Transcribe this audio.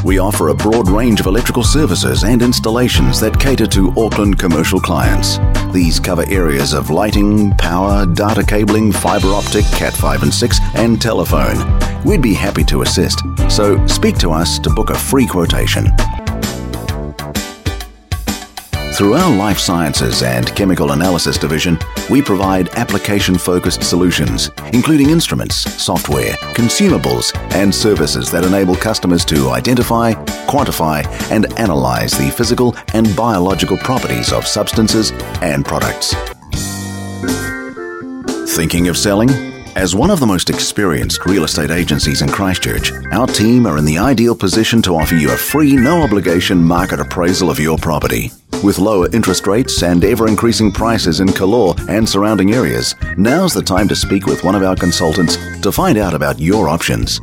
We offer a broad range of electrical services and installations that cater to Auckland commercial clients. These cover areas of lighting, power, data cabling, fibre optic, Cat 5 and 6, and telephone. We'd be happy to assist, so speak to us to book a free quotation. Through our Life Sciences and Chemical Analysis division, we provide application-focused solutions, including instruments, software, consumables, and services that enable customers to identify, quantify, and analyze the physical and biological properties of substances and products. Thinking of selling? As one of the most experienced real estate agencies in Christchurch, our team are in the ideal position to offer you a free, no-obligation market appraisal of your property. With lower interest rates and ever-increasing prices in Kalore and surrounding areas, now's the time to speak with one of our consultants to find out about your options.